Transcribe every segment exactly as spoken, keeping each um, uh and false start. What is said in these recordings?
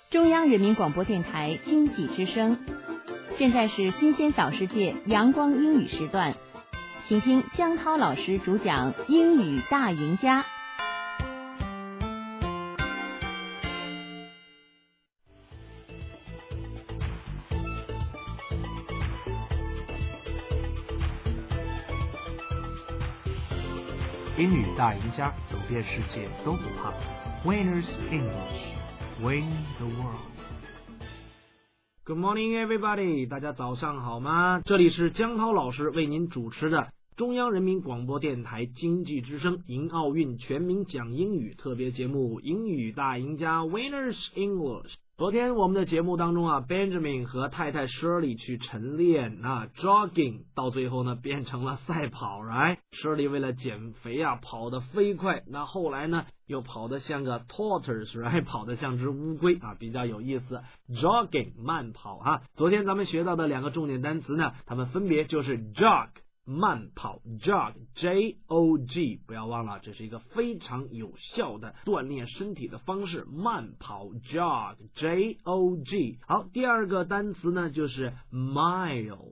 中央人民广播电台经济之声。现在是新鲜早世界阳光英语时段，请听江涛老师主讲英语大赢家。 英语大赢家，走遍世界都不怕。Winners English, win the world. Good morning, everybody. 大家早上好吗？这里是江涛老师为您主持的中央人民广播电台经济之声迎奥运全民讲英语特别节目《英语大赢家 Winners English》。昨天我们的节目当中啊 ，Benjamin 和太太 Shirley 去晨练啊 ，jogging， 到最后呢变成了赛跑，right？ Shirley 为了减肥啊，跑得飞快，那后来呢又跑得像个 tortoise，right？ 跑得像只乌龟啊，比较有意思。jogging 慢跑啊，昨天咱们学到的两个重点单词呢，它们分别就是 jog。慢跑 jog J O G 不要忘了，这是一个非常有效的锻炼身体的方式，慢跑 jog J O G。 好，第二个单词呢就是 mild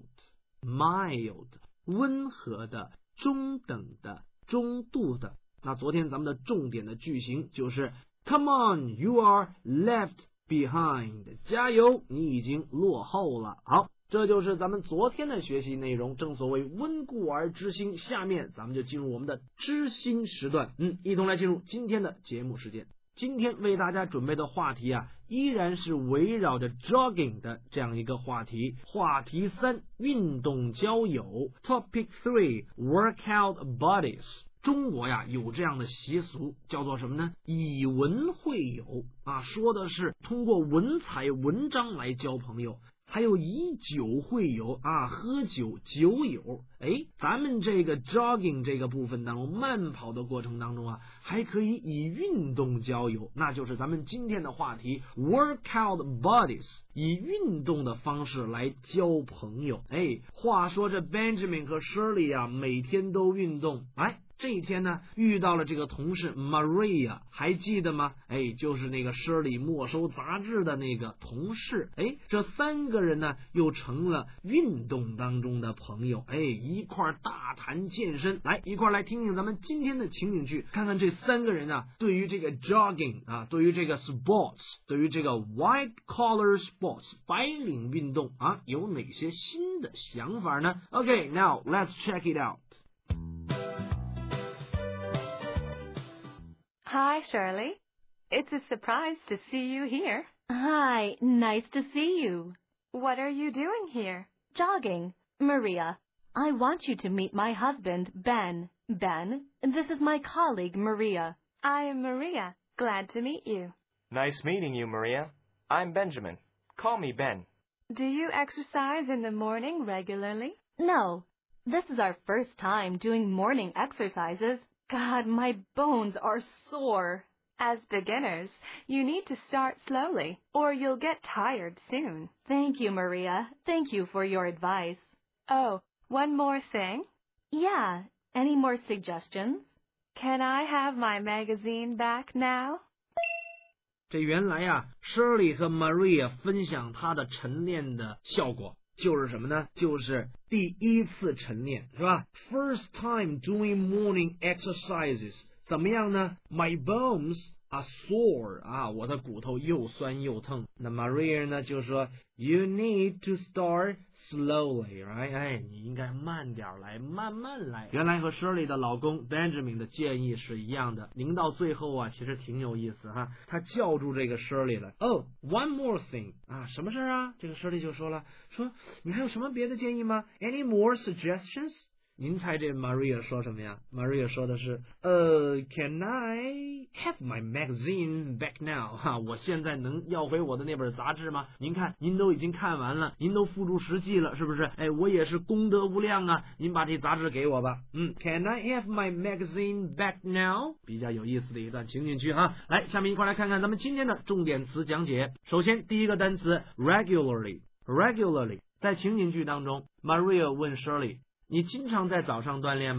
mild 温和的，中等的，中度的。那昨天咱们的重点的句型就是 Come on, you are left behind， 加油，你已经落后了。好，这就是咱们昨天的学习内容，正所谓温故而知新。下面咱们就进入我们的知新时段，嗯，一同来进入今天的节目时间。今天为大家准备的话题啊，依然是围绕着 jogging 的这样一个话题。话题三，运动交友 Topic three, workout buddies。中国呀有这样的习俗，叫做什么呢？以文会友啊，说的是通过文采文章来交朋友。还有以酒会友啊，喝酒酒友。哎，咱们这个 jogging 这个部分当中，慢跑的过程当中啊，还可以以运动交友，那就是咱们今天的话题 workout buddies， 以运动的方式来交朋友。哎，话说这 Benjamin 和 Shirley 啊，每天都运动，哎。这一天呢，遇到了这个同事 Maria， 还记得吗？哎，就是那个Shirley没收杂志的那个同事。哎，这三个人呢，又成了运动当中的朋友。哎，一块大谈健身。来，一块来听听咱们今天的情景剧，看看这三个人啊，对于这个 jogging 啊，对于这个 sports， 对于这个 white collar sports 白领运动啊，有哪些新的想法呢？ Okay, now let's check it out.Hi, Shirley. It's a surprise to see you here. Hi, nice to see you. What are you doing here? Jogging. Maria, I want you to meet my husband, Ben. Ben, this is my colleague, Maria. I am Maria. Glad to meet you. Nice meeting you, Maria. I'm Benjamin. Call me Ben. Do you exercise in the morning regularly? No. This is our first time doing morning exercises.God, my bones are sore. As beginners, you need to start slowly, or you'll get tired soon. Thank you, Maria. Thank you for your advice. Oh, one more thing? Yeah. Any more suggestions? Can I have my magazine back now? 这原来呀 Shirley 和 Maria 分享她的晨练的效果。就是什么呢？就是第一次晨练，是吧？ First time doing morning exercises， 怎么样呢？ My bones are sore， 啊，我的骨头又酸又疼。那 Maria 呢就说 You need to start slowly， right？ 哎，你应该慢点来，慢慢来。原来和 Shirley 的老公 Benjamin 的建议是一样的。临到最后啊，其实挺有意思哈。他叫住这个 Shirley 了。Oh, one more thing 啊，什么事啊？这个 Shirley 就说了，说你还有什么别的建议吗 ？Any more suggestions？您猜这 Maria 说什么呀 ？Maria 说的是，呃 ，Can I have my magazine back now？ 哈，我现在能要回我的那本杂志吗？您看，您都已经看完了，您都付诸实际了，是不是？哎，我也是功德无量啊！您把这杂志给我吧。嗯 ，Can I have my magazine back now？ 比较有意思的一段情景剧哈。来，下面一块来看看咱们今天的重点词讲解。首先，第一个单词 regularly，regularly， 在情景剧当中 ，Maria 问 Shirley。你经常在早上锻炼吗？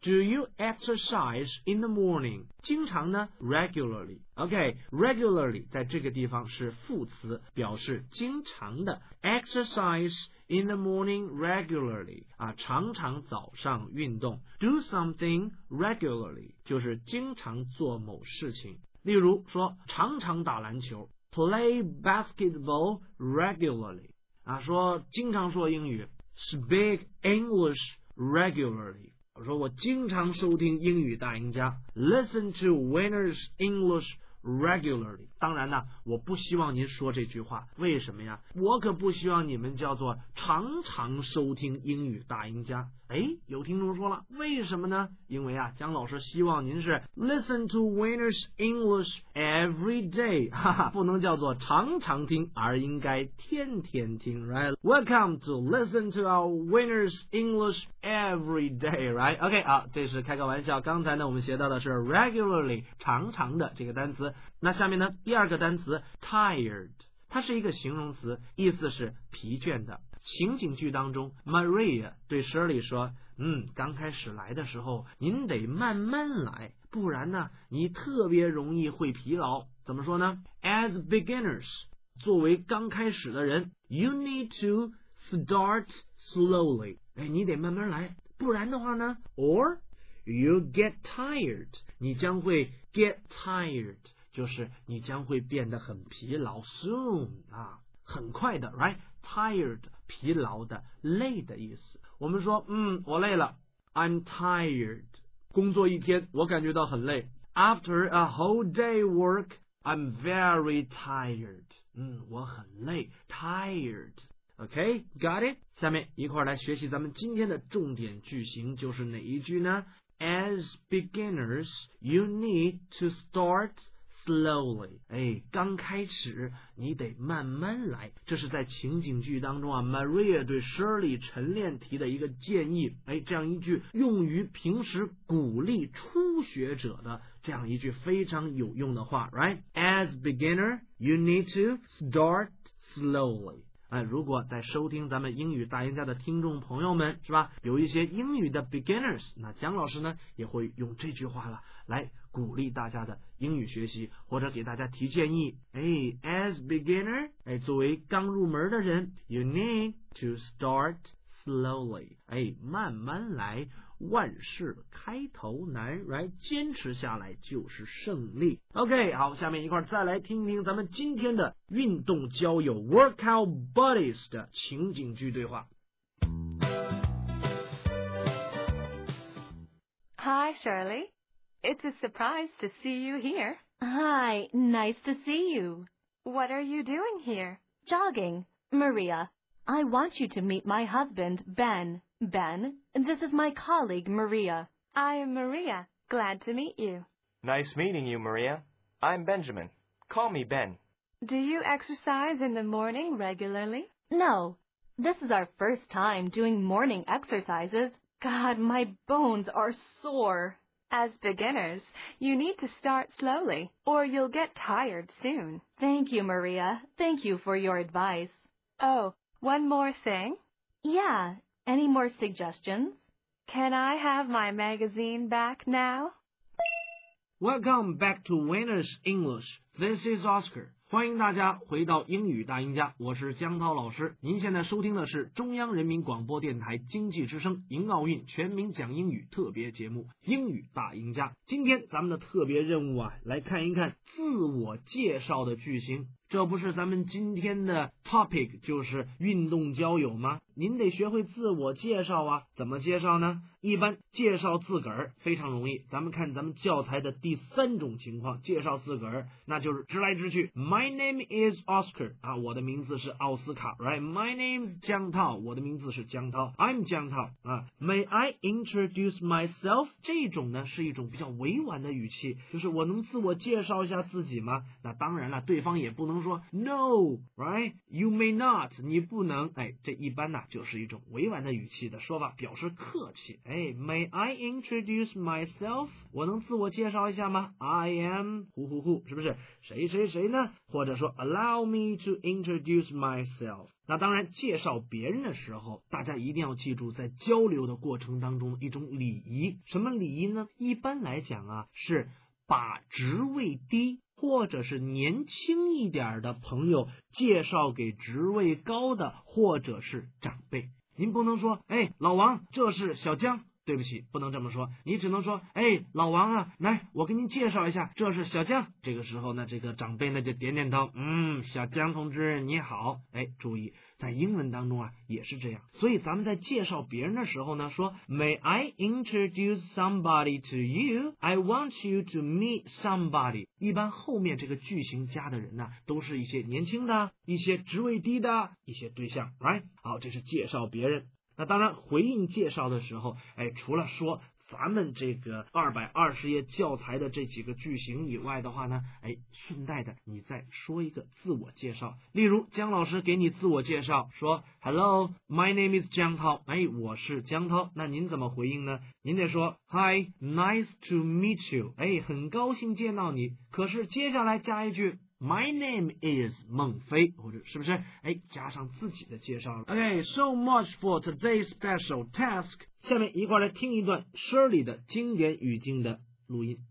Do you exercise in the morning? 经常呢 regularly. OK, regularly 在这个地方是副词，表示经常的。Exercise in the morning regularly 啊，常常早上运动。Do something regularly 就是经常做某事情。例如说，常常打篮球。Play basketball regularly 啊，说经常说英语。Speak English regularly。我说我经常收听英语大赢家 Listen to Winners English regularly。 当然呢，我不希望您说这句话，为什么呀？我可不希望你们叫做常常收听英语大赢家。诶，有听众说了，为什么呢？因为啊，姜老师希望您是 Listen to Winners English every day 哈哈，不能叫做常常听，而应该天天听 right? Welcome to listen to our Winners English every day right? OK 啊，这是开个玩笑。刚才呢，我们学到的是 regularly 常常的这个单词。那下面呢，第二个单词 tired， 它是一个形容词，意思是疲倦的。情景剧当中 Maria 对 Shirley 说，嗯，刚开始来的时候您得慢慢来，不然呢你特别容易会疲劳。怎么说呢？ As beginners， 作为刚开始的人 You need to start slowly， 哎，你得慢慢来，不然的话呢 Or you get tired， 你将会 get tired， 就是你将会变得很疲劳 soon 啊，很快的 right？ Tired 疲劳的，累的意思。我们说嗯，我累了 I'm tired， 工作一天我感觉到很累 After a whole day work I'm very tired， 嗯，我很累 Tired OK, got it？ 下面一块来学习咱们今天的重点句型，就是哪一句呢？ As beginners you need to start slowly， 哎，刚开始你得慢慢来，这是在情景剧当中啊 Maria 对 Shirley 晨练提的一个建议，哎，这样一句用于平时鼓励初学者的这样一句非常有用的话 right? As beginner you need to start slowly。哎，如果在收听咱们英语大赢家的听众朋友们是吧，有一些英语的 beginners， 那姜老师呢也会用这句话了来鼓励大家的英语学习，或者给大家提建议。哎 ，as beginner， 哎，作为刚入门的人 ，you need to start slowly， 哎，慢慢来。万事开头难 right？ 坚持下来就是胜利。 OK， 好，下面一块再来听听咱们今天的运动交友 Workout Buddies 的情景剧对话。 Hi, Shirley. It's a surprise to see you here. Hi, nice to see you. What are you doing here? Jogging. Maria, I want you to meet my husband, Ben. Ben, this is my colleague, Maria. I am Maria. Glad to meet you. Nice meeting you, Maria. I'm Benjamin. Call me Ben. Do you exercise in the morning regularly? No, this is our first time doing morning exercises. God, my bones are sore. As beginners, you need to start slowly, or you'll get tired soon. Thank you, Maria. Thank you for your advice. Oh, one more thing. Yeah. Any more suggestions? Can I have my magazine back now? Welcome back to Winners English. This is Oscar. 欢迎大家回到英语大赢家，我是江涛老师。您现在收听的是中央人民广播电台经济之声迎奥运全民讲英语特别节目《英语大赢家》。今天咱们的特别任务啊，来看一看自我介绍的句型。这不是咱们今天的 topic 就是运动交友吗？您得学会自我介绍啊，怎么介绍呢？一般介绍自个儿非常容易，咱们看咱们教材的第三种情况，介绍自个儿，那就是直来直去。My name is Oscar 啊，我的名字是奥斯卡 ，right？ My name is 江涛，我的名字是江涛 ，I'm 江涛啊。May I introduce myself？ 这种呢是一种比较委婉的语气，就是我能自我介绍一下自己吗？那当然了，对方也不能说 No，right？ You may not， 你不能，哎，这一般呢就是一种委婉的语气的说法，表示客气。哎 ，May I introduce myself？ 我能自我介绍一下吗 ？I am 呼呼呼，是不是？ 谁谁谁呢？或者说 allow me to introduce myself。那当然，介绍别人的时候，大家一定要记住，在交流的过程当中一种礼仪。什么礼仪呢？一般来讲啊，是把职位低或者是年轻一点的朋友介绍给职位高的或者是长辈。您不能说，哎，老王，这是小江。对不起，不能这么说，你只能说，哎，老王啊，来，我给您介绍一下，这是小江。这个时候呢，这个长辈呢就点点头，嗯，小江同志你好。哎，注意，在英文当中啊也是这样，所以咱们在介绍别人的时候呢，说 May I introduce somebody to you? I want you to meet somebody。一般后面这个句型加的人呢，都是一些年轻的、一些职位低的一些对象 ，right？ 好，这是介绍别人。那当然，回应介绍的时候，哎，除了说咱们这个二百二十页教材的这几个句型以外的话呢，哎，顺带的你再说一个自我介绍。例如，姜老师给你自我介绍，说 Hello, my name is 姜涛，哎，我是姜涛。那您怎么回应呢？您得说 Hi, nice to meet you， 哎，很高兴见到你。可是接下来加一句My name is 孟非，或者是不是？哎，加上自己的介绍了。Okay, so much for today's special task。下面一块来听一段 Shirley 的经典语境的录音。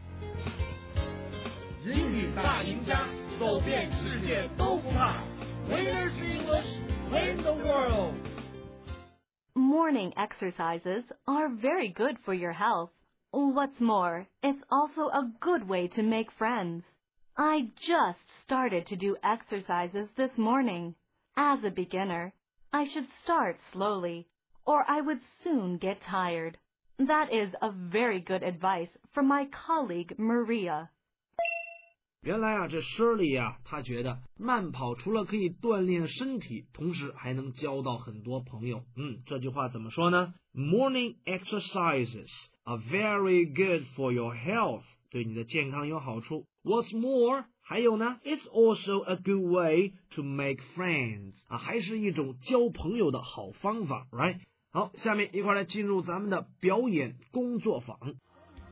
英语大赢家，走遍世界都不怕。Winners English, win the world. Morning exercises are very good for your health. What's more, it's also a good way to make friends. I just started to do exercises this morning. As a beginner, I should start slowly, or I would soon get tired. That is a very good advice from my colleague Maria. 原来啊，这 Shirley 啊，她觉得慢跑除了可以锻炼身体，同时还能交到很多朋友。嗯，这句话怎么说呢？ Morning exercises are very good for your health. 对你的健康有好处。What's more， 还有呢 ，It's also a good way to make friends 啊，还是一种交朋友的好方法 ，right？ 好，下面一块来进入咱们的表演工作坊。表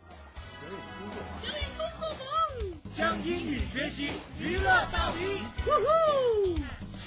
演工作坊，将英语学习娱乐到底。呜呼！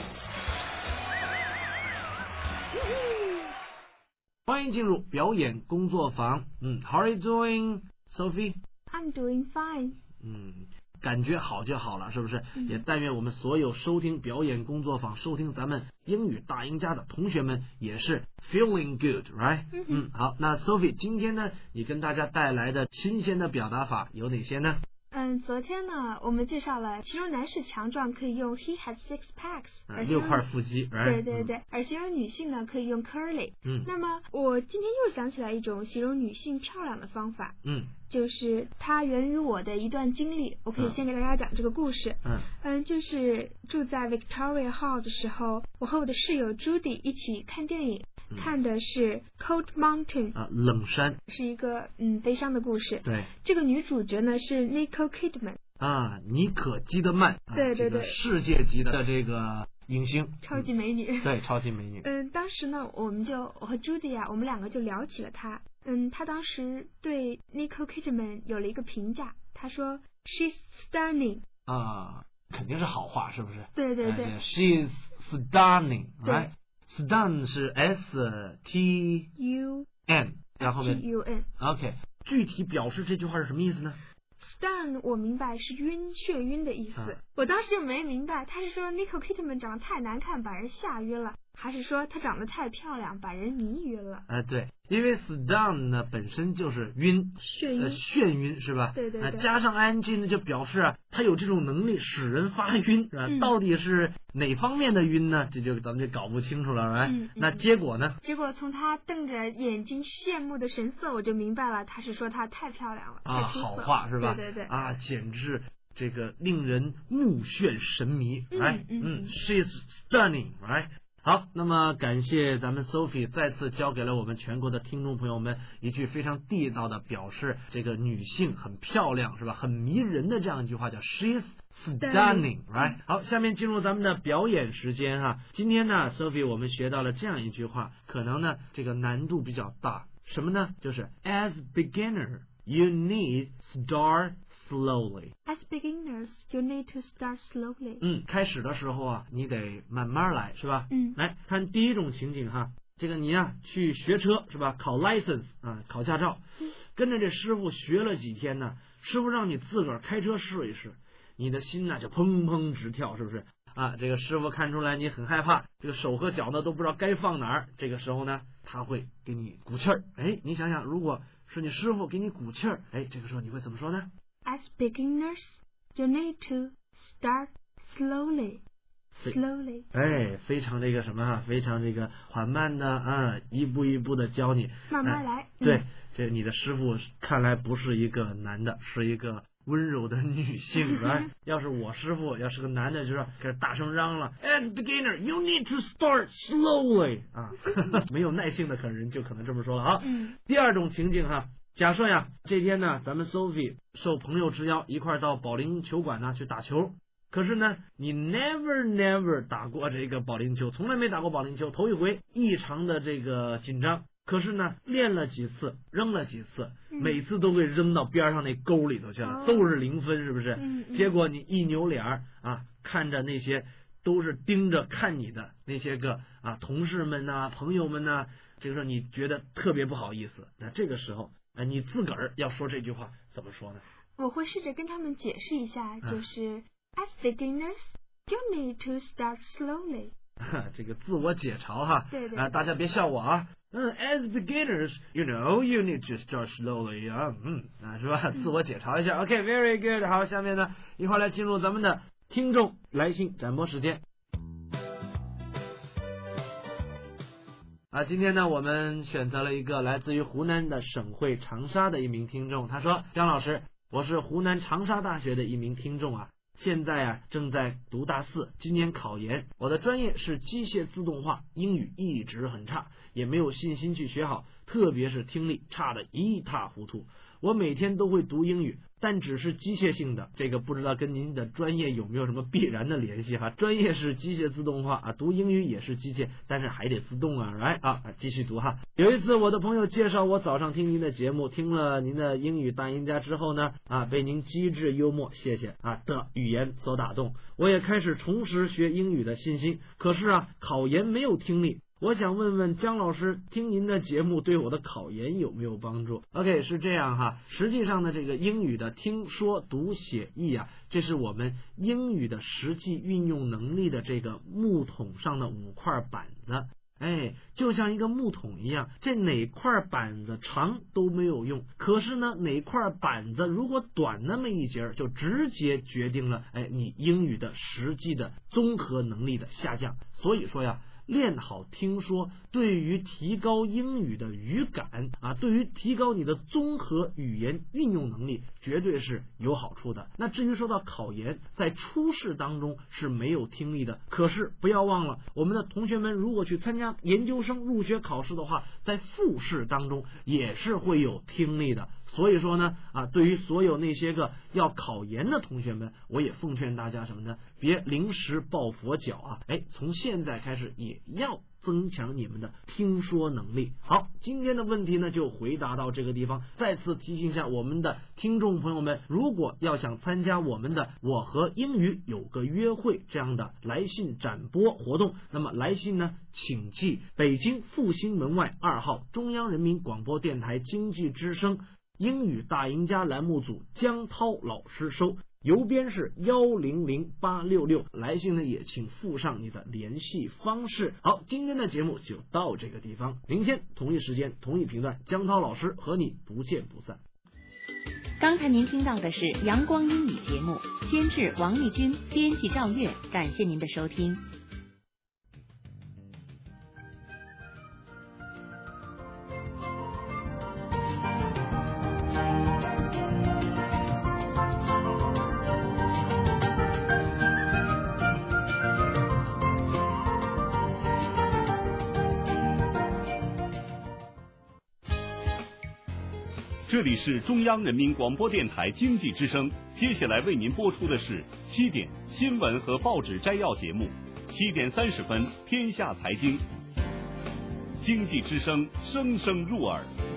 欢迎进入表演工作坊。嗯 ，How are you doing, Sophie？I'm doing fine. 嗯，感觉好就好了，是不是？ 嗯、 也但愿我们所有收听表演工作坊、收听咱们英语大赢家的同学们也是 feeling good, right？ 嗯, 嗯，好，那 Sophie 今天呢，你跟大家带来的新鲜的表达法有哪些呢？ 嗯，昨天呢，我们介绍了形容男士强壮可以用 he has six packs，、 嗯、六块腹肌， 对对对、嗯，而形容女性呢可以用 curly。 嗯， 那么我今天又想起来一种形容女性漂亮的方法， 嗯， 就是它源于我的一段经历，我可以先给大家讲这个故事。 嗯嗯，就是住在 Victoria Hall 的时候，我和我的室友 Judy 一起看电影。嗯、看的是 Cold Mountain 啊，冷山， 是一个嗯悲伤的故事。 对， 这个女主角呢是 Nicole Kidman 啊，妮可基德曼， 对对对、 啊这个，世界级的这个影星， 超级美女。 嗯、对，超级美女。 嗯，当时呢，我们就我和 Judy 啊，我们两个就聊起了她。嗯，她当时对 Nicole Kidman 有了一个评价，她说 She's stunning 啊，肯定是好话，是不是？ 对对对、 呃、，She's stunning，right？Stun 是 S T U N， 然后呢 T U N。 OK， 具体表示这句话是什么意思呢？ Stun 我明白是晕眩晕的意思、嗯、我当时就没明白他是说 Nicole Kidman 长得太难看把人吓晕了，还是说她长得太漂亮把人迷晕了。 呃对，因为 stun 呢本身就是晕眩晕、呃、 眩晕是吧？ 对对对、 呃、加上 ing 呢就表示啊他有这种能力使人发晕是吧、嗯、到底是哪方面的晕呢？这就咱们就搞不清楚了right？、嗯嗯、那结果呢？ 结果从他瞪着眼睛羡慕的神色我就明白了，他是说她太漂亮了啊，好话是吧？ 对对对啊，简直这个令人目眩神迷，来， 嗯嗯 ，She's stunning， right？ 好，那么感谢咱们 Sophie 再次教给了我们全国的听众朋友们一句非常地道的表示这个女性很漂亮是吧？很迷人的这样一句话叫 She's stunning，right？ 好，下面进入咱们的表演时间哈。今天呢 ，Sophie 我们学到了这样一句话，可能呢这个难度比较大。什么呢？就是 as beginner you need start slowly. As beginners, you need to start slowly. 嗯，开始的时候啊，你得慢慢来，是吧？ 嗯， 来看第一种情景哈，这个你啊去学车是吧？考 license 啊，考驾照，跟着这师傅学了几天呢，师傅让你自个儿开车试一试，你的心呢就砰砰直跳，是不是？啊，这个师傅看出来你很害怕，这个手和脚呢都不知道该放哪儿，这个时候呢，他会给你鼓气儿。哎，你想想，如果是你师傅给你鼓气儿，哎，这个时候你会怎么说呢？ As beginners, you need to start slowly. Slowly. 哎，非常这个什么哈，非常这个缓慢的啊，一步一步的教你， 慢慢来。 哎、对， 嗯， 这你的师傅看来不是一个男的，是一个温柔的女性。来，要是我师傅要是个男的，就是开始大声嚷了 ，As beginner, you need to start slowly 啊，没有耐性的可能人就可能这么说了啊。 嗯， 第二种情景哈，假设呀，这天呢，咱们 Sophie 受朋友之邀一块到保龄球馆呢去打球。可是呢，你 never never 打过这个保龄球，从来没打过保龄球，头一回，异常的这个紧张。可是呢，练了几次，扔了几次，每次都会扔到边上那沟里头去了， 哦、 都是零分，是不是？ 嗯嗯、 结果你一扭脸啊，看着那些都是盯着看你的那些个啊同事们呐、啊、朋友们呐、啊，这个时候你觉得特别不好意思。那这个时候，啊，你自个儿要说这句话怎么说呢？ 我会试着跟他们解释一下，就是。啊As beginners, you need to start slowly. 这个自我解嘲哈， 对对啊，大家别笑我啊。嗯 ，As beginners, you know, you need to start slowly 啊，嗯啊，是吧？自我解嘲一下。OK，very good。好，下面呢，一会儿来进入咱们的听众来信展播时间。啊，今天呢，我们选择了一个来自于湖南的省会长沙的一名听众，他说：“姜老师，我是湖南长沙大学的一名听众啊。”现在啊，正在读大四，今年考研。我的专业是机械自动化，英语一直很差，也没有信心去学好，特别是听力差得一塌糊涂。我每天都会读英语，但只是机械性的，这个不知道跟您的专业有没有什么必然的联系哈？专业是机械自动化啊，读英语也是机械，但是还得自动啊，来啊，继续读哈。有一次我的朋友介绍我早上听您的节目，听了您的英语大赢家之后呢，啊，被您机智幽默，谢谢啊的语言所打动，我也开始重拾学英语的信心。可是啊，考研没有听力。我想问问姜老师，听您的节目对我的考研有没有帮助 ？OK， 是这样哈。实际上呢，这个英语的听说读写译啊，这是我们英语的实际运用能力的这个木桶上的五块板子。哎，就像一个木桶一样，这哪块板子长都没有用，可是呢，哪块板子如果短那么一截，就直接决定了哎你英语的实际的综合能力的下降。所以说呀，练好听说对于提高英语的语感啊，对于提高你的综合语言运用能力绝对是有好处的。那至于说到考研，在初试当中是没有听力的，可是不要忘了，我们的同学们如果去参加研究生入学考试的话，在复试当中也是会有听力的。所以说呢，啊，对于所有那些个要考研的同学们，我也奉劝大家什么呢？别临时抱佛脚啊！哎，从现在开始也要增强你们的听说能力。好，今天的问题呢就回答到这个地方。再次提醒一下我们的听众朋友们，如果要想参加我们的我和英语有个约会这样的来信展播活动，那么来信呢，请寄北京复兴门外二号中央人民广播电台经济之声英语大赢家栏目组姜涛老师收，邮编是幺零零八六六，来信呢也请附上你的联系方式。好，今天的节目就到这个地方，明天同一时间同一频段，姜涛老师和你不见不散。 刚才您听到的是阳光英语节目，监制王丽君，编辑赵月，感谢您的收听。 这里是中央人民广播电台经济之声，接下来为您播出的是七点新闻和报纸摘要节目，七点三十分天下财经，经济之声声声入耳。